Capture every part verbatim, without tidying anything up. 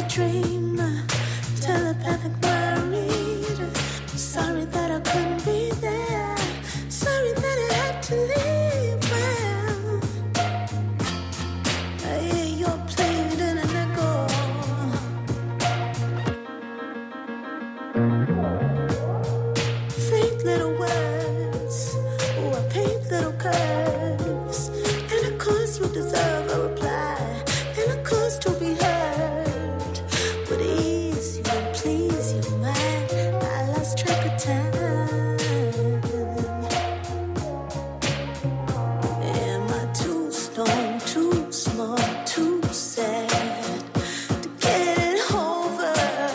a dream, telepathic worried. Sorry that I couldn't be there. Sorry that I had to leave. Well, I hear you're playing in an echo. Faint little words, oh, I paint little curves. And of course you deserve a reply. And of course to be heard would ease you and please you, man. I lost track of time. Am I too stone, too small, too sad to get it over?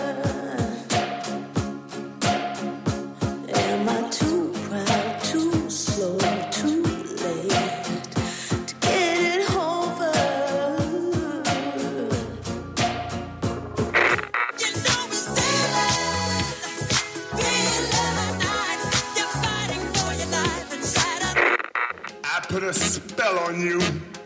Am I too proud, too slow, too late to get it over? You know it's sad, being loved night. You're fighting for your life inside of. I put a spell on you.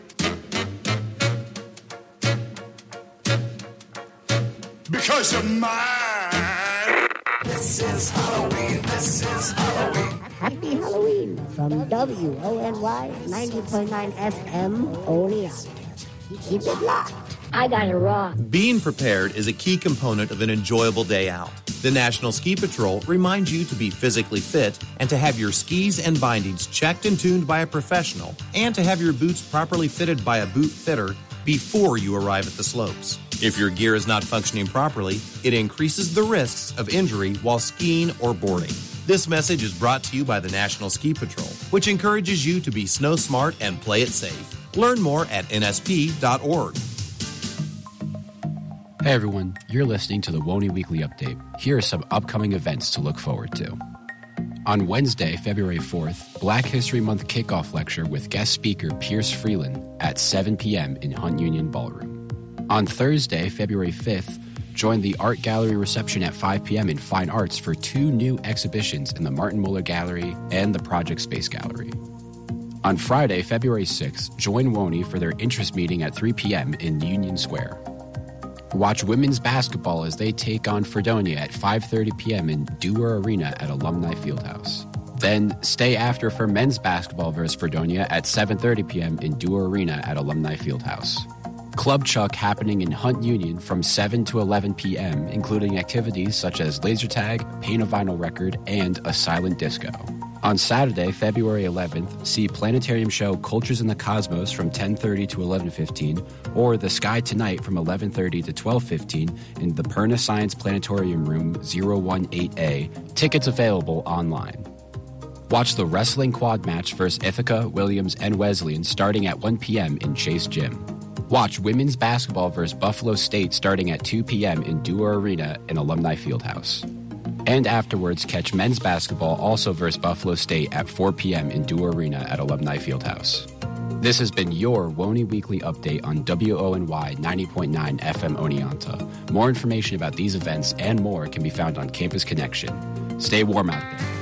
Because you're mine. This is Halloween. This is Halloween. Happy Halloween from W O N Y ninety point nine F M Oneonta. Keep it locked. I got it wrong. Being prepared is a key component of an enjoyable day out. The National Ski Patrol reminds you to be physically fit and to have your skis and bindings checked and tuned by a professional and to have your boots properly fitted by a boot fitter before you arrive at the slopes. If your gear is not functioning properly, it increases the risks of injury while skiing or boarding. This message is brought to you by the National Ski Patrol, which encourages you to be snow smart and play it safe. Learn more at N S P dot org. Hey everyone, you're listening to the W O N Y Weekly Update. Here are some upcoming events to look forward to. On Wednesday, February fourth, Black History Month kickoff lecture with guest speaker Pierce Freeland at seven p.m. in Hunt Union Ballroom. On Thursday, February fifth, join the Art Gallery reception at five p.m. in Fine Arts for two new exhibitions in the Martin Muller Gallery and the Project Space Gallery. On Friday, February sixth, join W O N Y for their interest meeting at three p.m. in Union Square. Watch women's basketball as they take on Fredonia at five thirty p.m. in Dewar Arena at Alumni Fieldhouse. Then stay after for men's basketball versus Fredonia at seven thirty p.m. in Dewar Arena at Alumni Fieldhouse. Club Chuck happening in Hunt Union from seven to eleven p.m., including activities such as laser tag, paint a vinyl record, and a silent disco. On Saturday, February eleventh, see Planetarium show Cultures in the Cosmos from ten thirty to eleven fifteen, or The Sky Tonight from eleven thirty to twelve fifteen in the Perna Science Planetarium Room zero one eight A. Tickets available online. Watch the wrestling quad match versus Ithaca, Williams, and Wesleyan starting at one p.m. in Chase Gym. Watch women's basketball versus Buffalo State starting at two p.m. in Dewar Arena in Alumni Fieldhouse. And afterwards, catch men's basketball also versus Buffalo State at four p.m. in Dewar Arena at Alumni Fieldhouse. This has been your W O N Y Weekly Update on W O N Y ninety point nine F M Oneonta. More information about these events and more can be found on Campus Connection. Stay warm out there.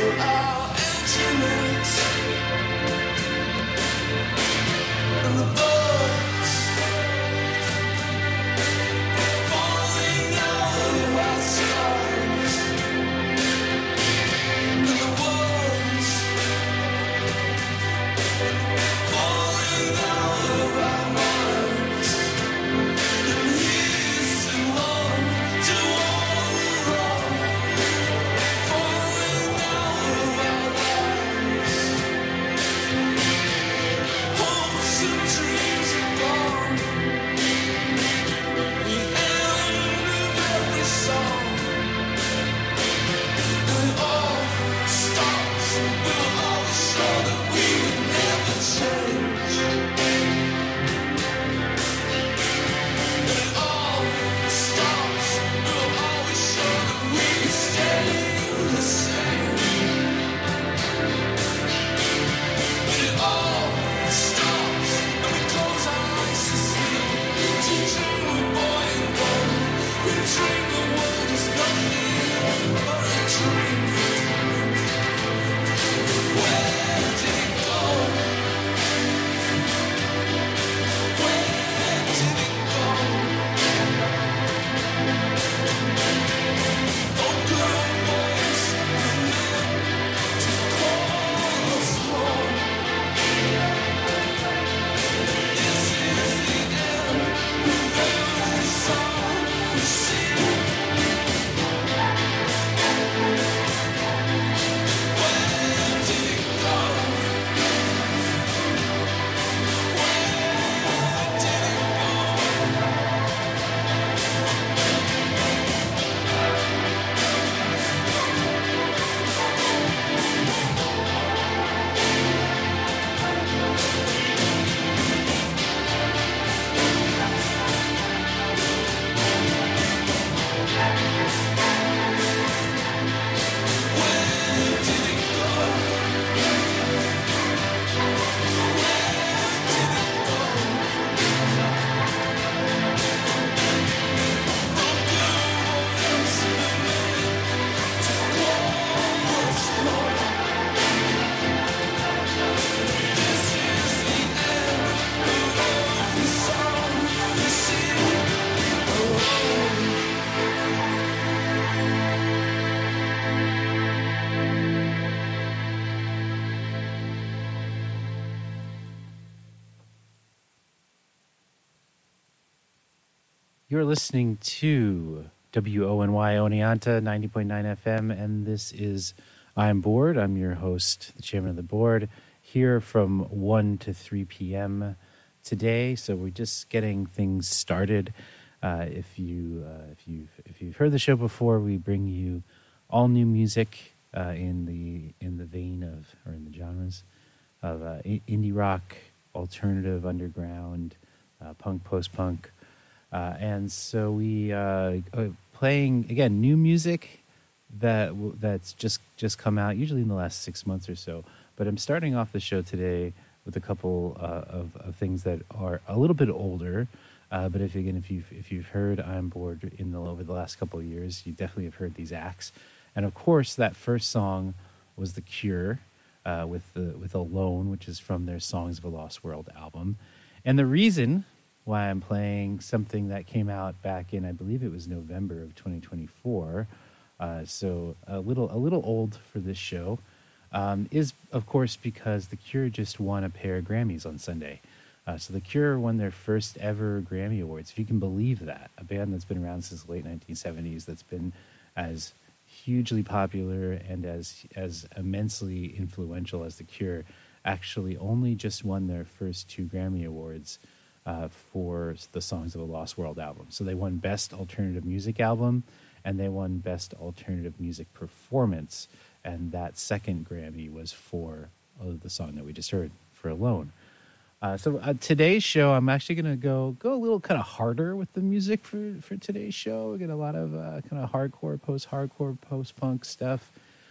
You're listening to W O N Y Oneonta, ninety point nine F M, and this is I'm Bored. I'm your host, the chairman of the board, here from one to three p.m. today. So we're just getting things started. Uh, if you uh, if you've if you've heard the show before, we bring you all new music uh, in the in the vein of or in the genres of uh, indie rock, alternative, underground, uh, punk, post punk. Uh, and so we uh, are playing, again, new music that w- that's just, just come out, usually in the last six months or so. But I'm starting off the show today with a couple uh, of, of things that are a little bit older. Uh, but if again, if you've, if you've heard I'm Bored in the, over the last couple of years, you definitely have heard these acts. And of course, that first song was The Cure uh, with, the, with Alone, which is from their Songs of a Lost World album. And the reason why I'm playing something that came out back in, I believe it was November of twenty twenty-four, uh, so a little a little old for this show, um, is, of course, because The Cure just won a pair of Grammys on Sunday. Uh, so The Cure won their first ever Grammy Awards, if you can believe that. A band that's been around since the late nineteen seventies, that's been as hugely popular and as as immensely influential as The Cure, actually only just won their first two Grammy Awards Uh, for the Songs of a Lost World album. So they won Best Alternative Music Album, and they won Best Alternative Music Performance, and that second Grammy was for oh, the song that we just heard, for Alone. Uh, so uh, today's show, I'm actually going to go go a little kind of harder with the music for, for today's show. We get a lot of uh, kind of hardcore, post-hardcore, post-punk stuff,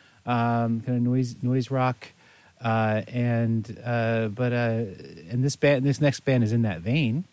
um, kind of noise noise rock. Uh, and uh, but uh, and this band, this next band is in that vein.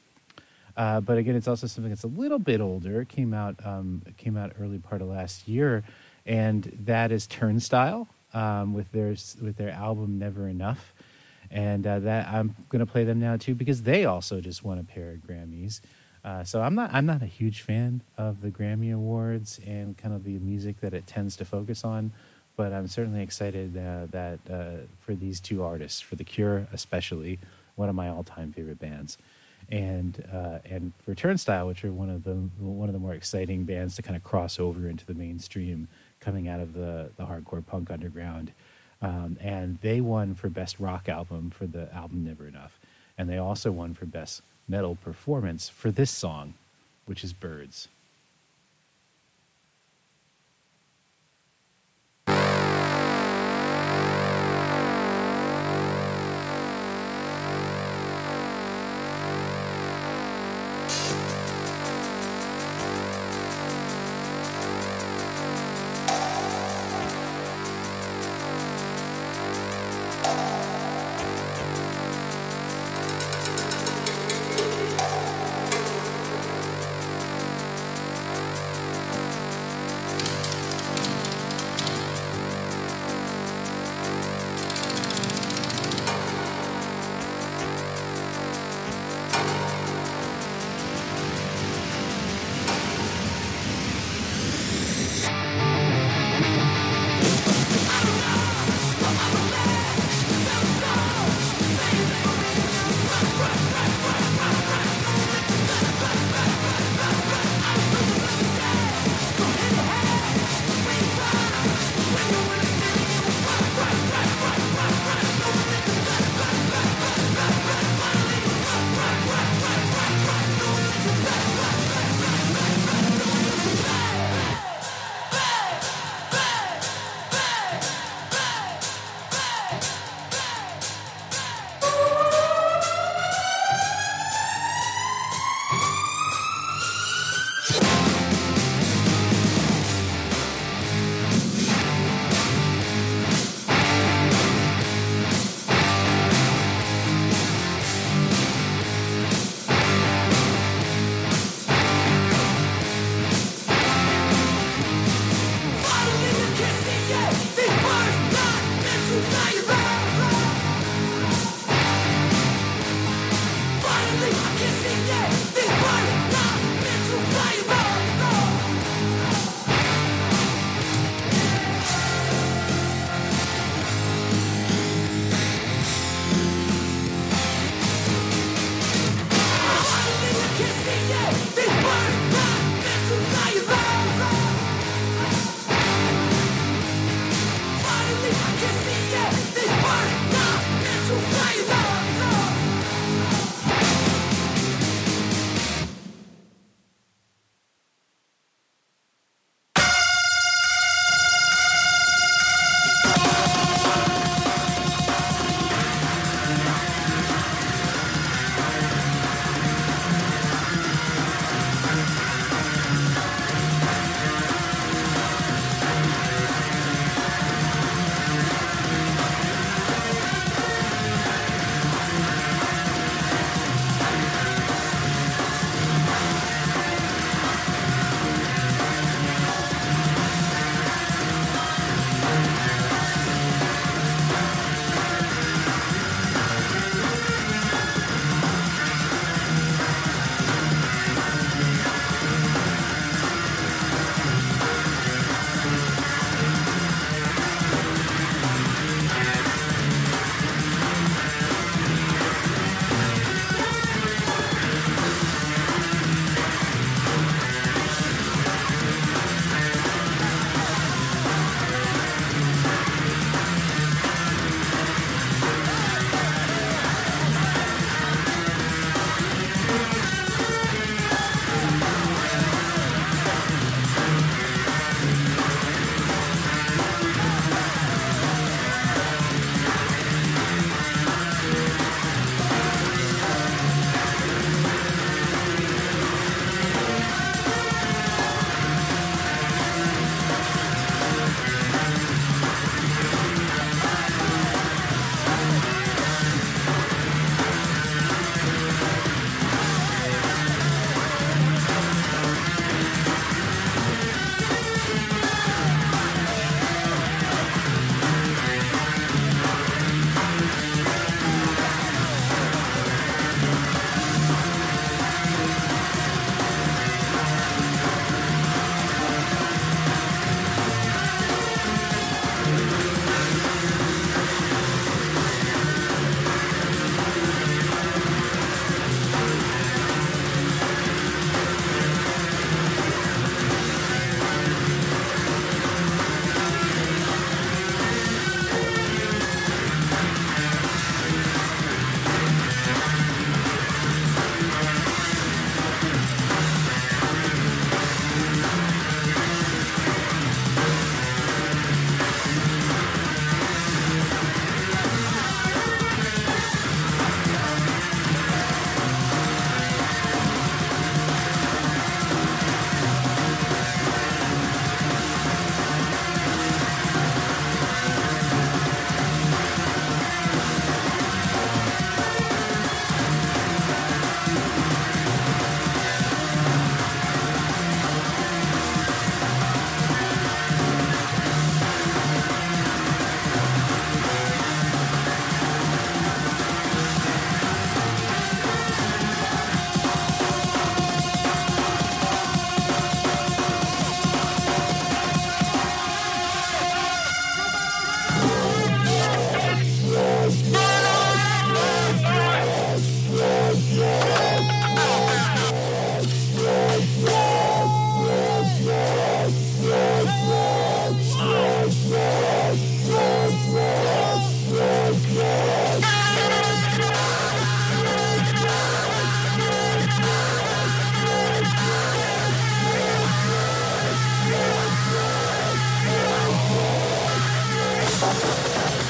Uh, but again, it's also something that's a little bit older. It came out um, it came out early part of last year, and that is Turnstile. um, with their with their album Never Enough, and uh, that I'm going to play them now too because they also just won a pair of Grammys. Uh, so I'm not I'm not a huge fan of the Grammy Awards and kind of the music that it tends to focus on, but I'm certainly excited uh, that uh, for these two artists, for The Cure especially, one of my all-time favorite bands, and uh, and for Turnstile, which are one of the one of the more exciting bands to kind of cross over into the mainstream, coming out of the the hardcore punk underground, um, and they won for Best Rock Album for the album Never Enough, and they also won for Best Metal Performance for this song, which is Birds.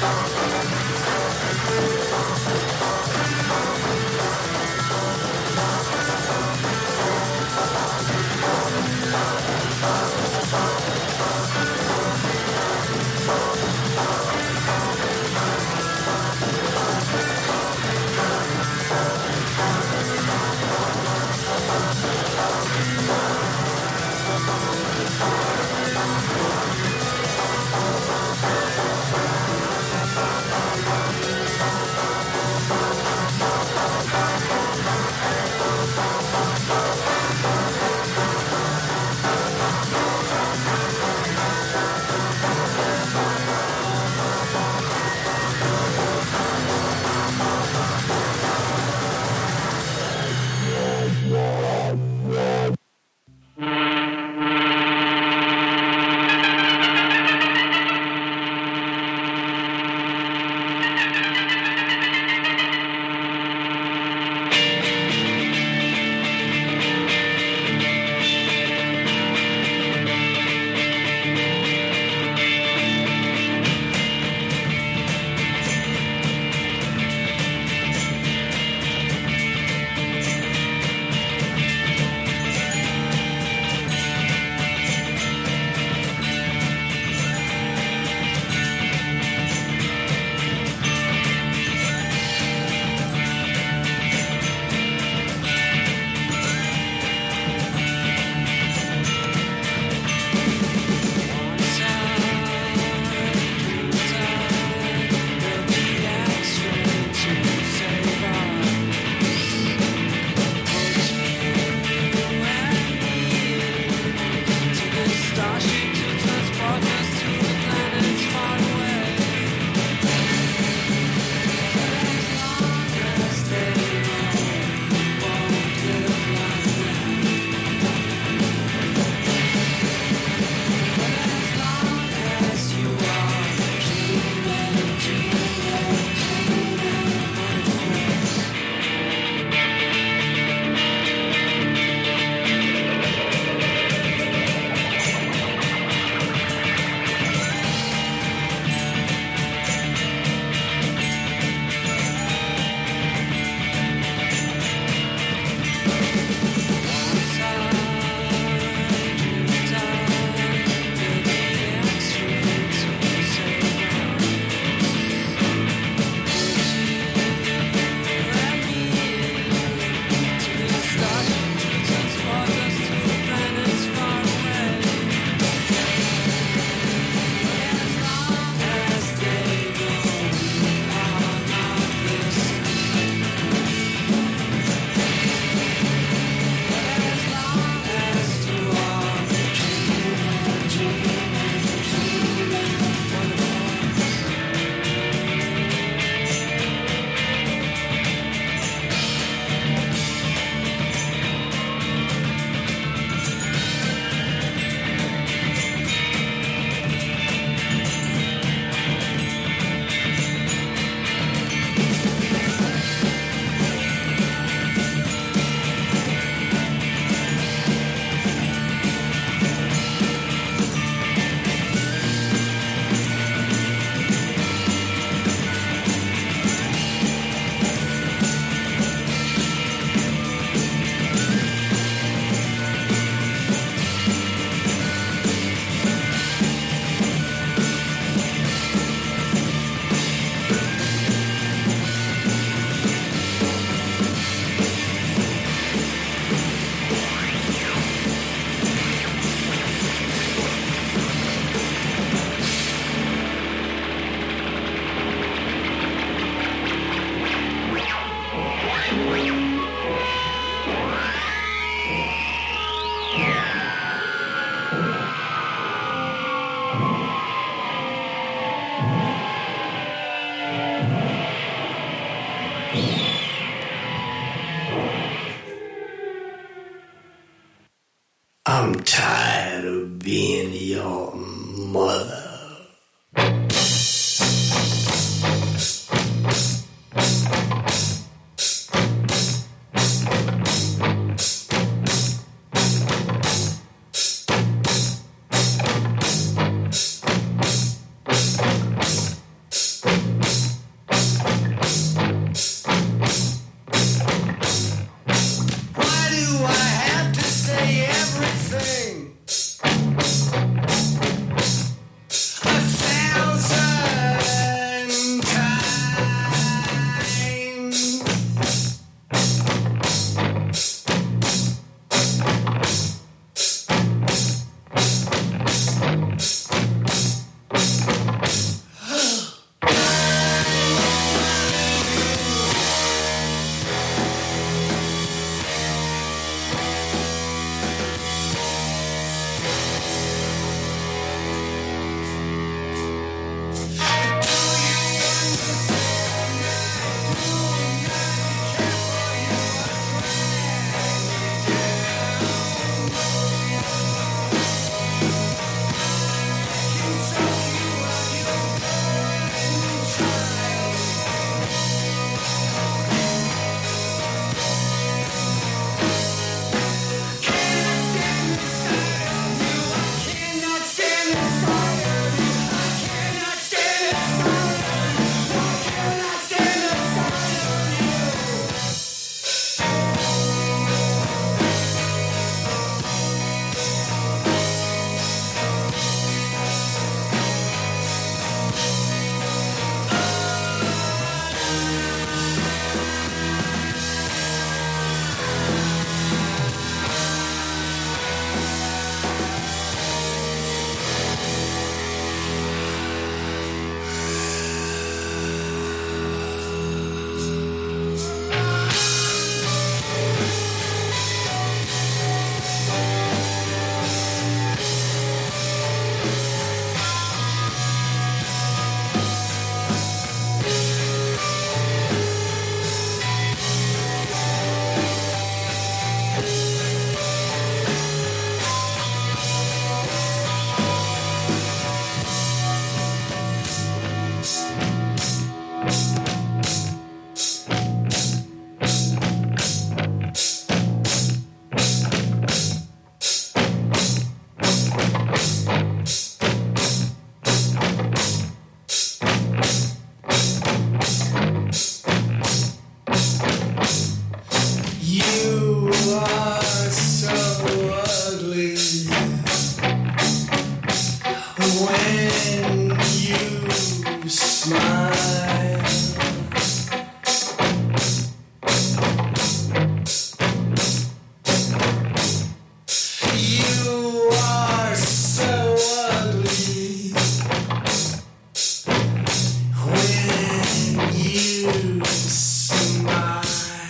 Thank smile. You are so ugly when you smile.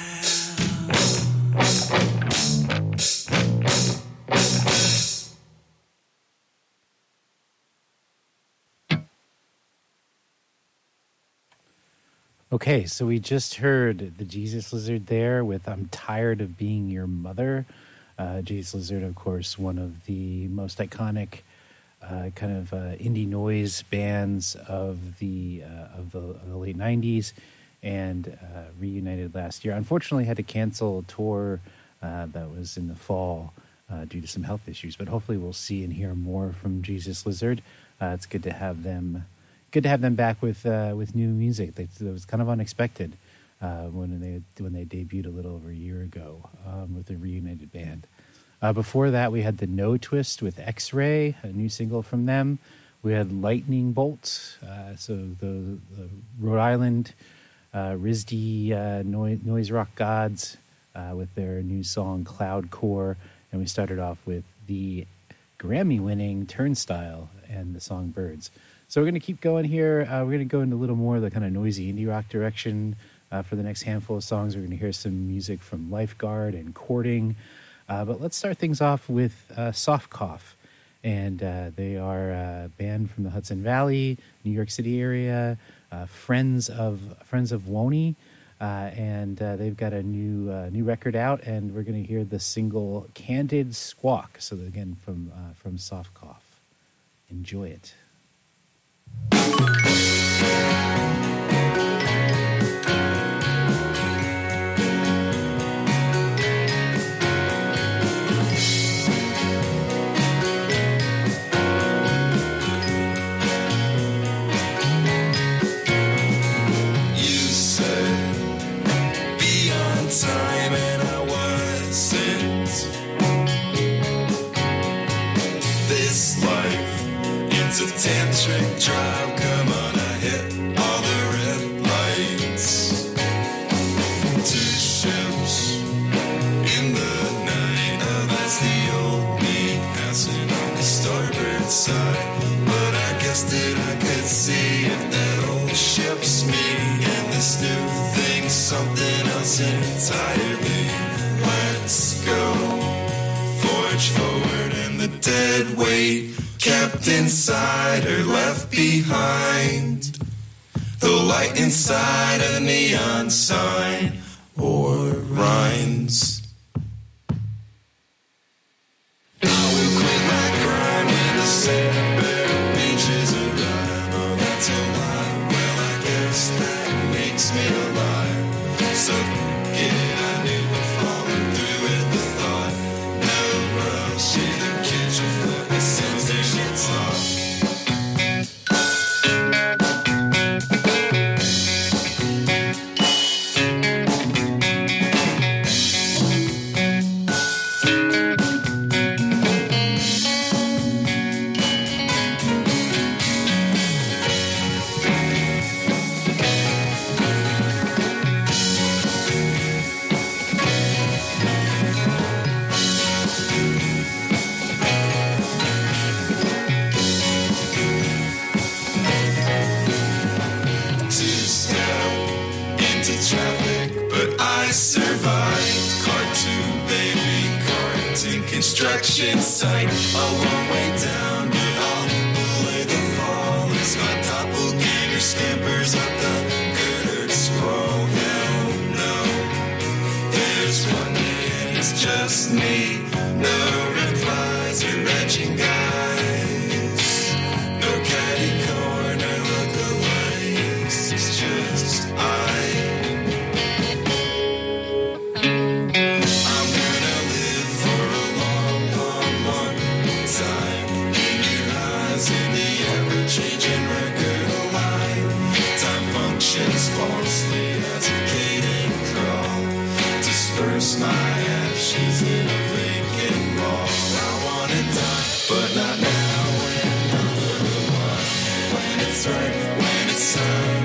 Okay, so we just heard the Jesus Lizard there with I'm Tired of Being Your Mother. Uh, Jesus Lizard, of course, one of the most iconic uh, kind of uh, indie noise bands of the uh, of the, of the late nineties, and uh, reunited last year. Unfortunately, had to cancel a tour uh, that was in the fall uh, due to some health issues, but hopefully we'll see and hear more from Jesus Lizard. Uh, it's good to have them Good to have them back with uh, with new music. They, it was kind of unexpected uh, when they when they debuted a little over a year ago um, with a reunited band. Uh, before that, we had the No Twist with X-Ray, a new single from them. We had Lightning Bolt, uh, so the, the Rhode Island uh, R I S D uh, noise, noise rock gods uh, with their new song Cloud Core, and we started off with the Grammy-winning Turnstile and the song Birds. So we're going to keep going here. Uh, we're going to go into a little more of the kind of noisy indie rock direction uh, for the next handful of songs. We're going to hear some music from Lifeguard and Courting. Uh, but let's start things off with uh, Soft Cough. And uh, they are a band from the Hudson Valley, New York City area, uh, friends of friends of Woney. Uh, and uh, they've got a new uh, new record out, and we're going to hear the single Candid Squawk. So again, from, uh, from Soft Cough. Enjoy it. Time and I wasn't. This life, it's a tantric drive. Come on, I hit all the red lights. Two ships in the night. Oh, that's the old me passing on the starboard side. But I guess that I could see if that old ship's me and this new thing's something else entirely. Let's go, forge forward, and the dead weight kept inside or left behind. The light inside a neon sign or rhymes. I will quit my crime with the sand bare beaches of rhyme. Oh, that's a lie. Well, I guess that makes me alive. So get it, I knew I'd fallen through with the thought. No rush, either catch or float. This sounds their shit's off. Construction site, a long way down, but all below the fall is my doppelganger scampers up the girder scroll. Hell no, there's one day and it's just me. No replies or retching guys, no catty corner lookalikes. It's just I. Falsely as a cadent crawl, disperse my ashes in a vacant ball. I wanna die, but not now. When I'm the one, when it's right, when it's time.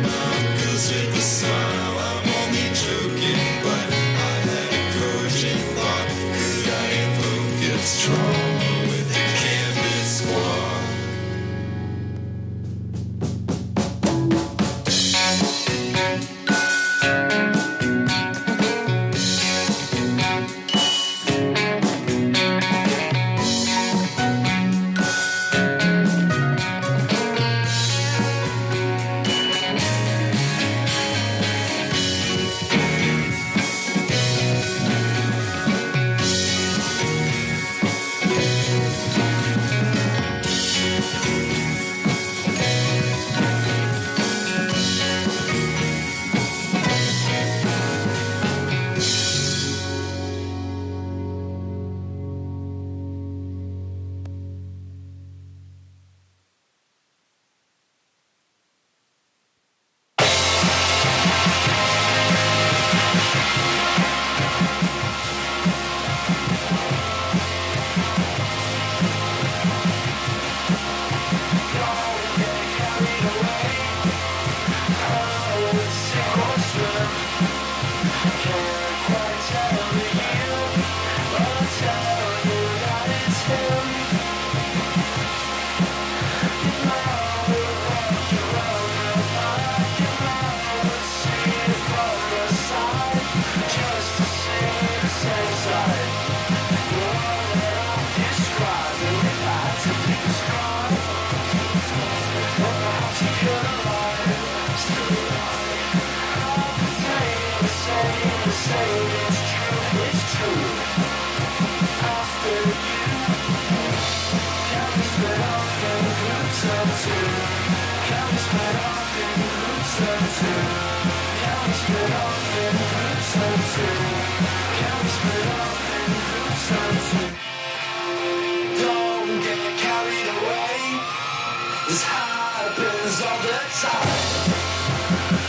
Don't get carried away. This happens all the time.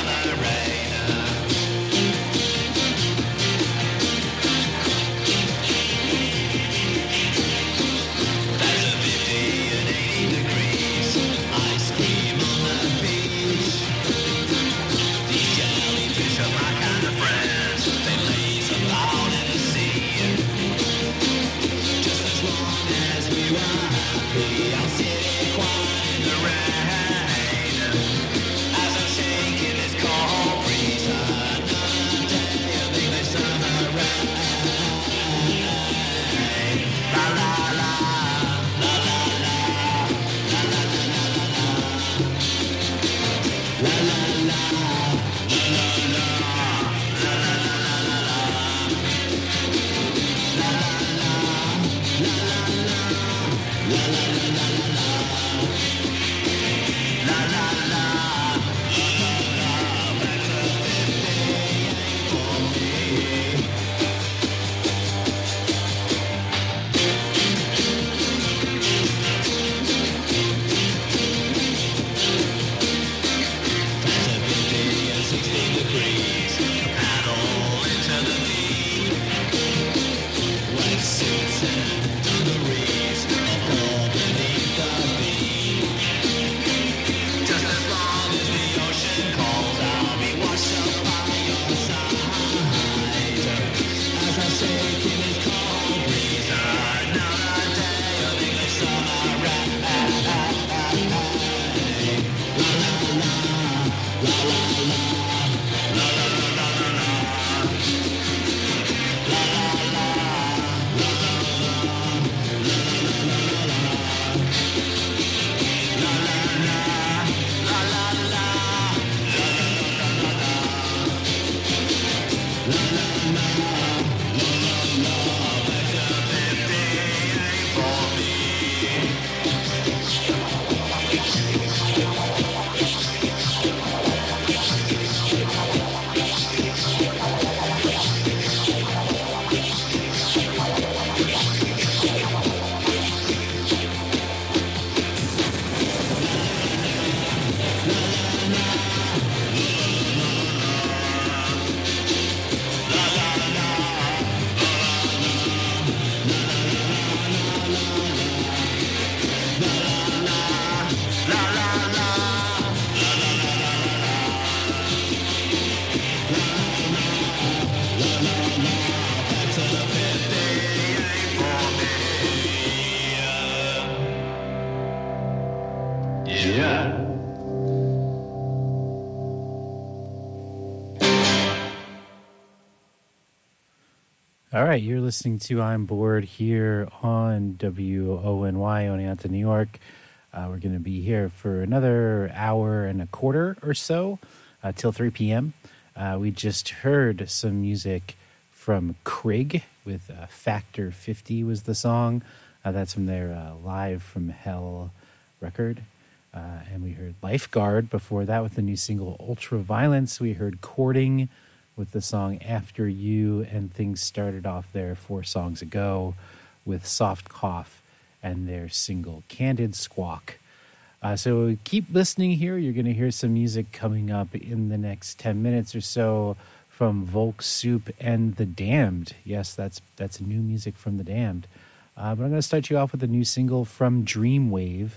All right, you're listening to I'm Bored here on W O N Y, Oneonta, New York. Uh, we're going to be here for another hour and a quarter or so, uh, till three p.m. Uh, we just heard some music from Krieg with uh, Factor fifty was the song. Uh, that's from their uh, Live from Hell record. Uh, and we heard Lifeguard before that with the new single Ultraviolence. We heard Courting with the song After You, and things started off there four songs ago with Soft Cough and their single Candid Squawk. Uh, so keep listening here. You're going to hear some music coming up in the next ten minutes or so from Volk Soup and The Damned. Yes, that's that's new music from The Damned. Uh, but I'm going to start you off with a new single from Dreamwave,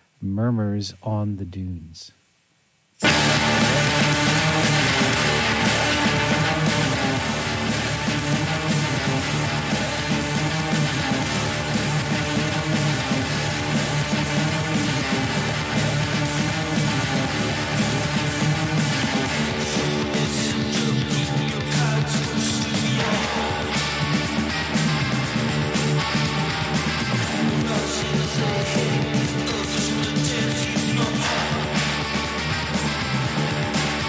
Murmurs on the Dunes. Hey,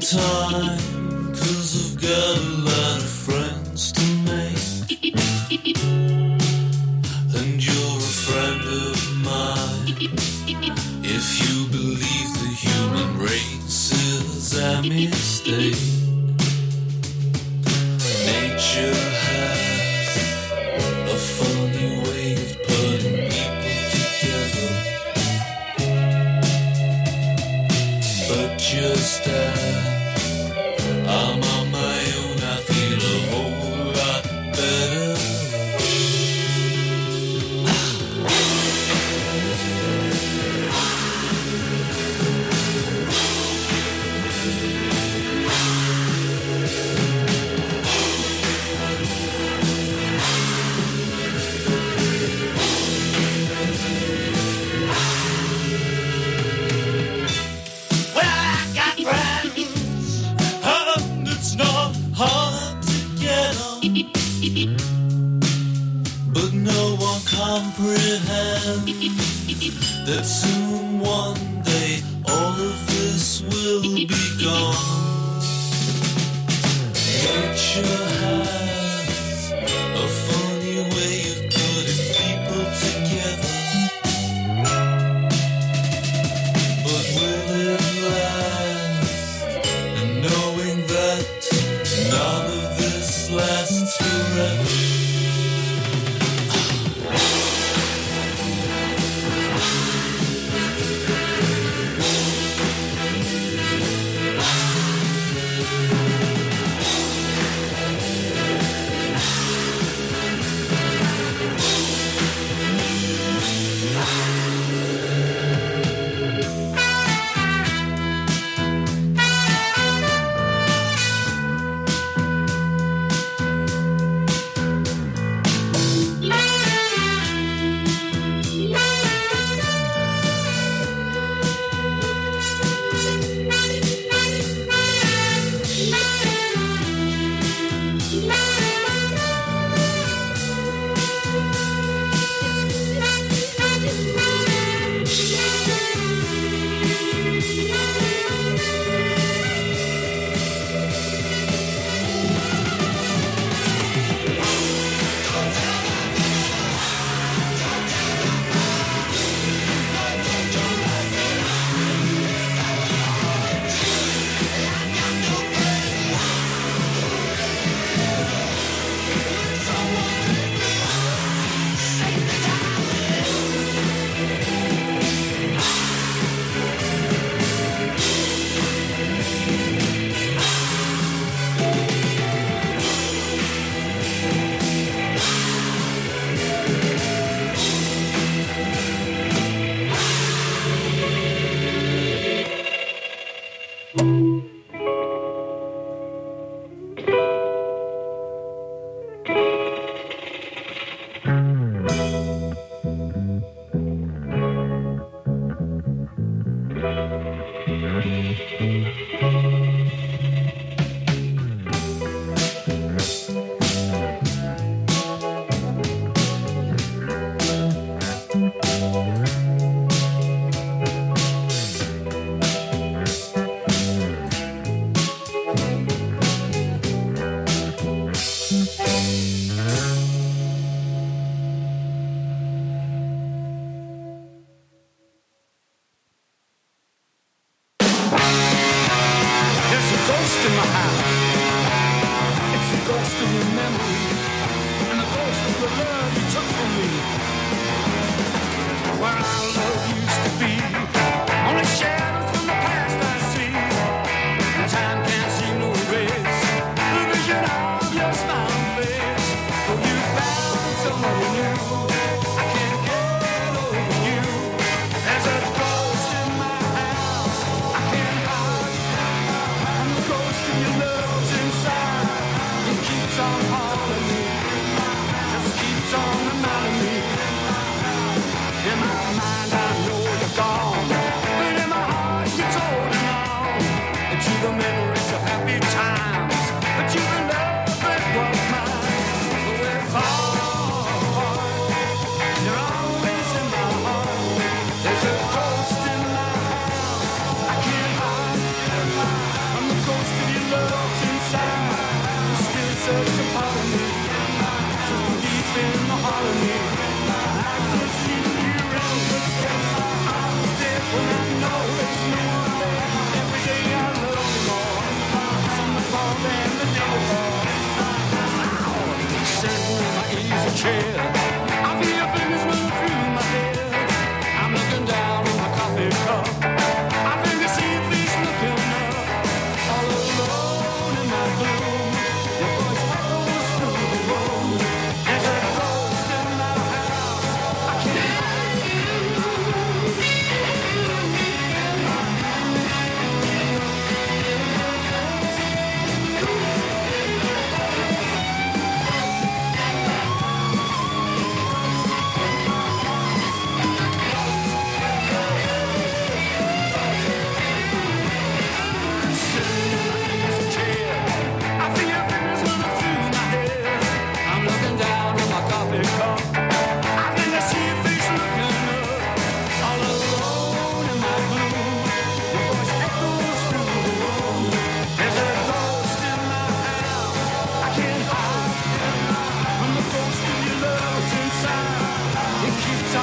time, 'cause I've got a lot of friends to make. And you're a friend of mine. If you believe the human race is a mistake. Nature has a funny way of putting people together. But just as I'm on my own, I feel a whole lot better. But no one comprehends that soon one day all of this will be gone. Nature has a funny way of putting people together. But will it last? And knowing that none of this lasts forever.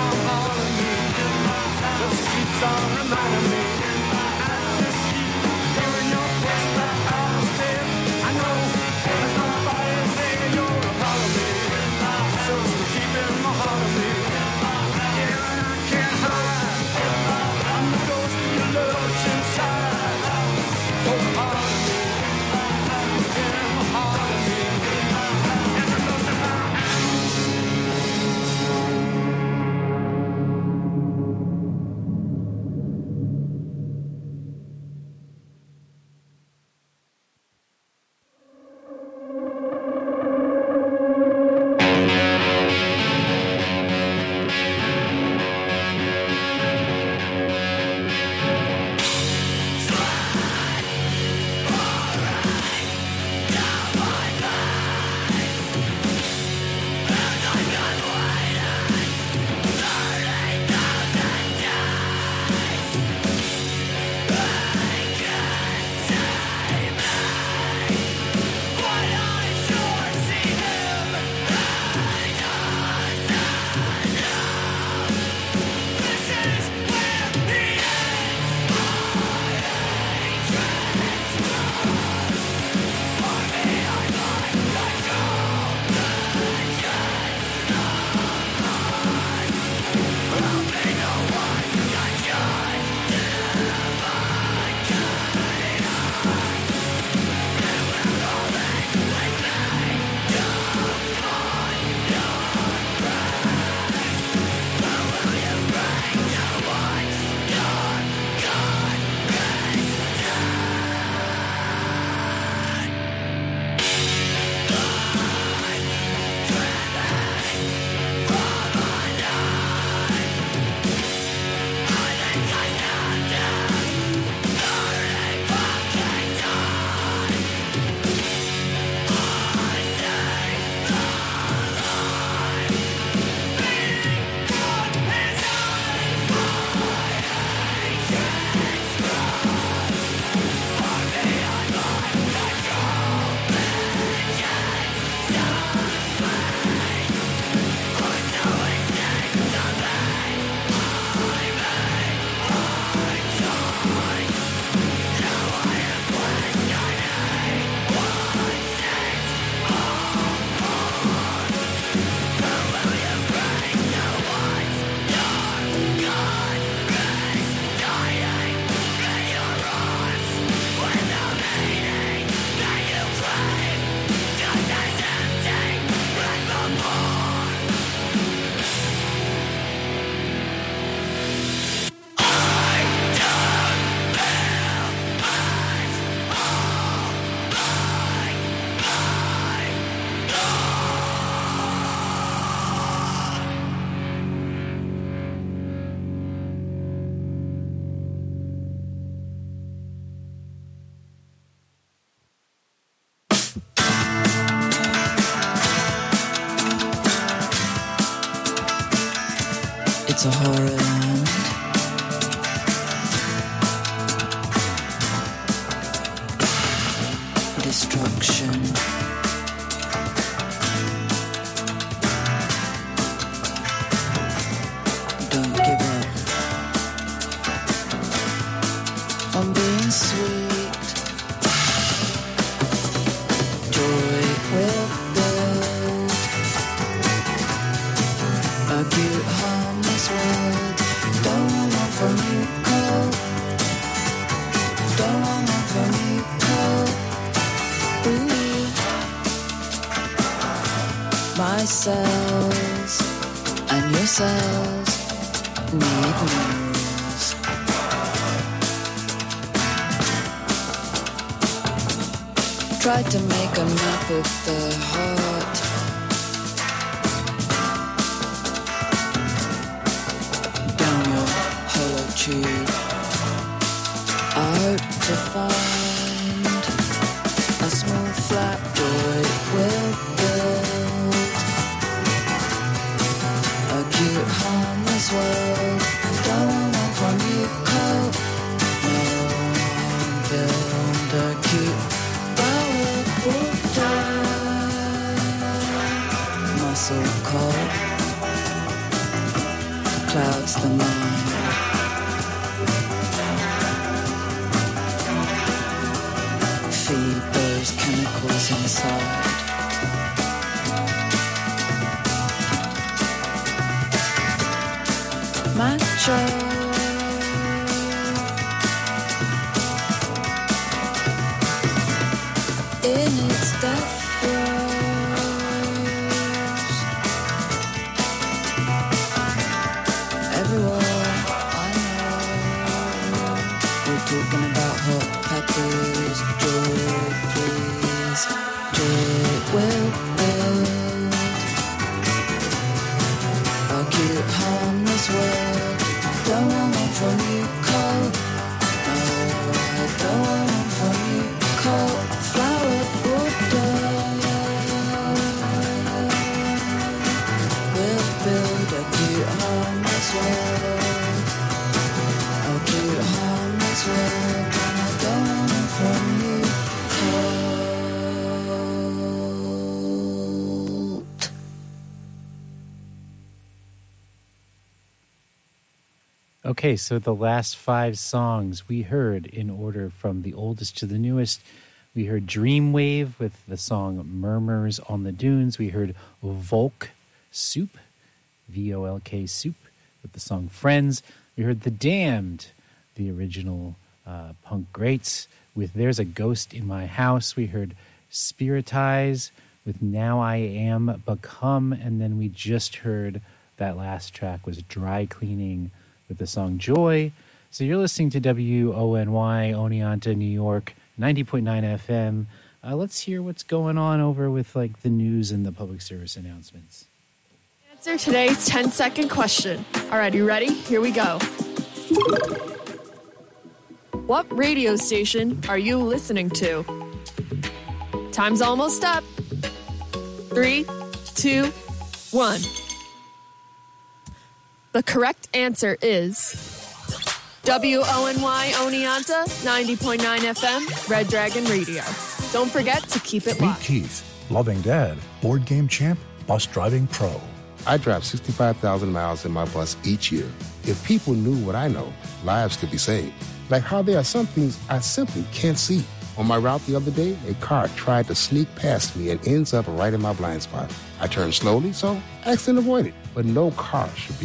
It's a horror land. Destruction. Don't give up. I'm being sweet. Joy will build a cute harmless world. Don't want from you cold. Don't want from you cold. Ooh. My cells and your cells need moves. Tried to make a map of the heart. Down your hollow tube. I hope to find a smooth flat joy will build a cute harmless world. Don't want from you cold. No, build a cute powerful die. Muscle cold. clouds the mind. Feed those chemicals inside. Macho. In its death throes, everywhere I know, we're talking about hot peppers. Joy, please, joy will build a cute harmless world. Don't want one from you, cold. No, I don't want one from you, cold. Flower border. We'll build a cute harmless world. A cute harmless world. And I don't want one from you, cold. Okay, so the last five songs we heard in order from the oldest to the newest. We heard Dreamwave with the song Murmurs on the Dunes. We heard Volk Soup, V O L K Soup, with the song Friends. We heard The Damned, the original uh, punk greats, with There's a Ghost in My House. We heard Spiritize with Now I Am Become. And then we just heard that last track was Dry Cleaning with the song Joy. So you're listening to W O N Y, Oneonta, New York, ninety point nine F M. Uh, let's hear what's going on over with like the news and the public service announcements. Answer today's ten-second question. All right, you ready? Here we go. What radio station are you listening to? Time's almost up. Three, two, one. The correct answer is W O N Y Oneonta, ninety point nine F M, Red Dragon Radio. Don't forget to keep it Meet live. Keith, loving dad, board game champ, bus driving pro. I drive sixty-five thousand miles in my bus each year. If people knew what I know, lives could be saved. Like how there are some things I simply can't see. On my route the other day, a car tried to sneak past me and ends up right in my blind spot. I turned slowly, so accident avoided. But no car should be